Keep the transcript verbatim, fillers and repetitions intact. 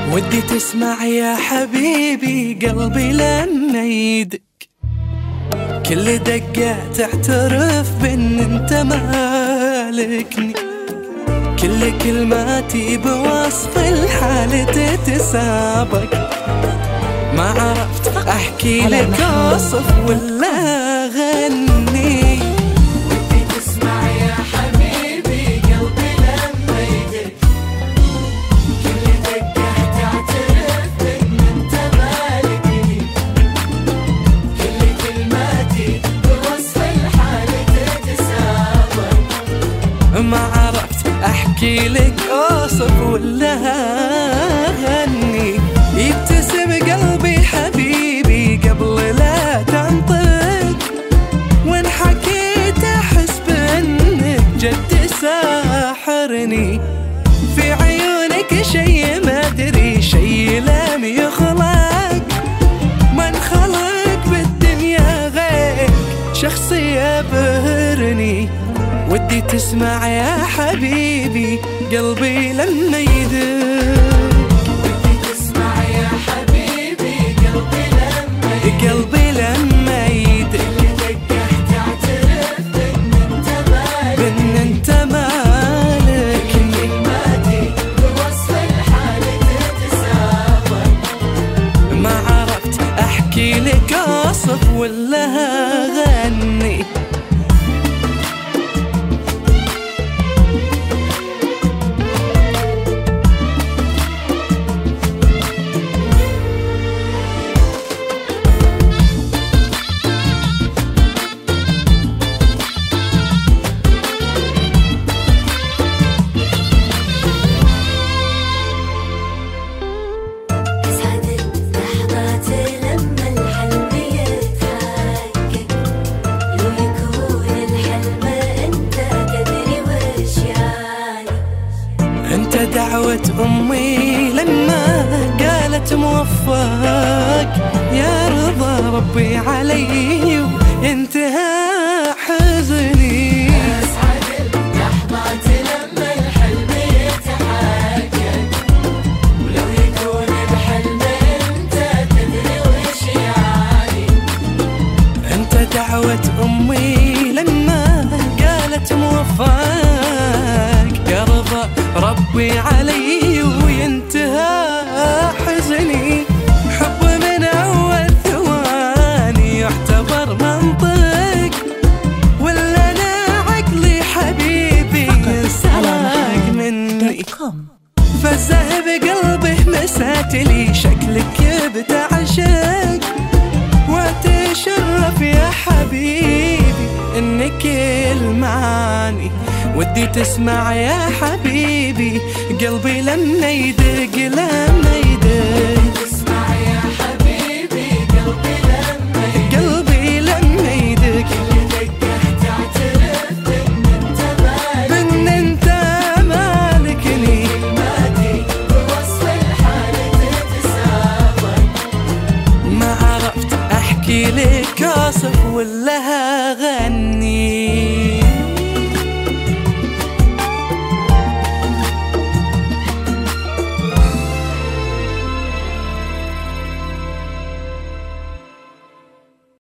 ودي تسمع يا حبيبي قلبي لما يدق، كل دقة تعترف بان انت مالكني، كل كلماتي بوصف الحال تتسابق، ما عرفت احكي لك اوصف ولا اغني. ودي تسمع يا حبيبي قلبي لما يدق، كل دقة تعترف بان انت مالكني، كل كلماتي بوصف الحال تتسابق، ما عرفت احكي لك اوصف ولا اغني. يبتسم قلبي حبيبي قبل لا تنطق، وان حكيت احس بانك جد ساحرني، في عيونك شي ما ادري شي لم يخلق، من خلق بالدنيا غير شخص يبهرني. ودي تسمع يا حبيبي قلبي لما يدق، ودي تسمع يا حبيبي قلبي لما يدق، قلبي لما يدق، كل دقة تعترف بان انت مالكني، بان انت مالكني، كلماتي بوصف الحال تتسابق، ما عرفت احكي لك اوصف ولا اغني. دعوة أمي لما قالت موفق، يا رضا ربي علي وانتهى حزني. أسعد اللحظات لما الحلم يتحقق، ولو يكون الحلم انت تدري وش يعني. انت دعوة أمي لما قالت موفق، يا رضا ربي علي وينتهى حزني. حب من أول ثواني يعتبر منطق، ولا أنا عقلي حبيبي سرق مني، فزه بقلبه مساتلي شكلك بتعشق، وتشرف يا حبيبي انك المعاني. ودي تسمع يا حبيبي قلبي لما يدق، لما يدق، تسمع يا حبيبي قلبي لما يدق، قلبي لما يدق، كل دقة تعترف بان انت مالكني، بان انت مالكني، كلماتي بوصف الحال تتسابق، ما عرفت احكي لك اوصف ولا اغني.